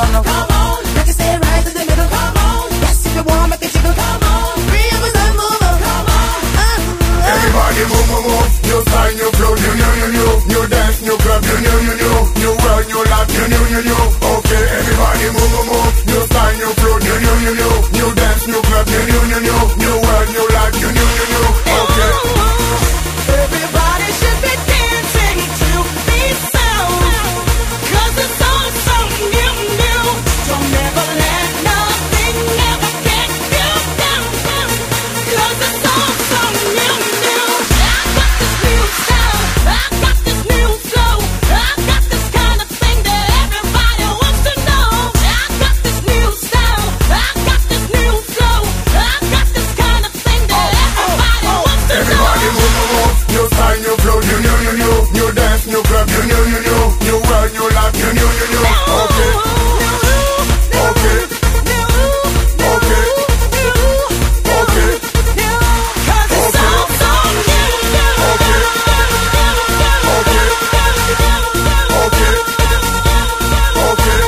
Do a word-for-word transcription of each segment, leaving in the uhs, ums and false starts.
no. Come on, like you say, right in the middle. Come on, yes, if you want, make it jiggle. Come on, free up and move on. Come on, uh, everybody move, move, move. New style, new flow, new, new, new, new. New dance, new club, new, new, new, new. New world, new life, new, new, new, new. Okay, everybody move, move, move. New style, new flow, new, new, new, new. New dance, new club, new, new, new, new. New world, new life, new, new, new, new. Okay. Everybody should be dancing to these sounds, 'cause it's all so new, new. Don't ever let nothing ever get you down, down, 'cause it's all so new, new. I got this new style, I got this new flow, I got this kind of thing that everybody wants to know. I got this new style, I got this new flow, I got this kind of thing that everybody wants to know. Everybody move, move, move. New style, new flow, new, new, new, new. New dance, new club, new, new, new, new. New world, new life, new, new, new, new. Okay. Okay. Okay. Okay. 'Cause it's all so new, new. Okay. Okay. Okay. Okay.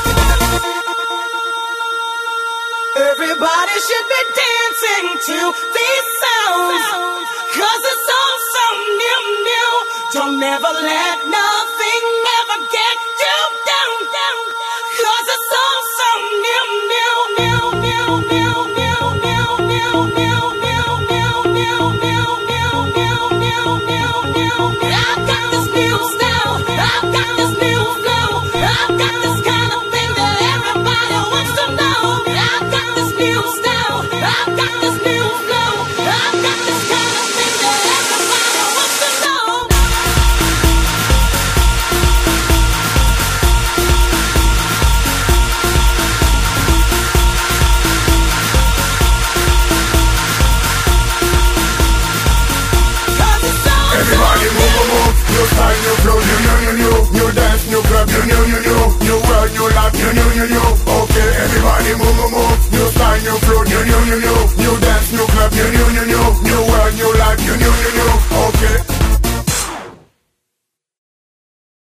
Everybody should be dancing to these sounds, 'cause it's all so new, new. Don't ever let nothing ever get you down, down, 'cause it's all so new, new, new, new, new, new, new, new, new, new, new, new, new, new, new, new, new, new. I've got this new style, I've got this new flow, I've got this kind of thing that everybody wants to know. I've got this new style, I've got this new flow, I've got this kind of thing that everybody wants to know. Everybody move, move, move. New style, new flow, new, new, new, new. New dance, new club, new, new, new, new. New world, new life, new, new, new, new. Okay, everybody move, move, move. New style, new flow, new, new, new, new. New dance, new club, new, new, new, new. New world.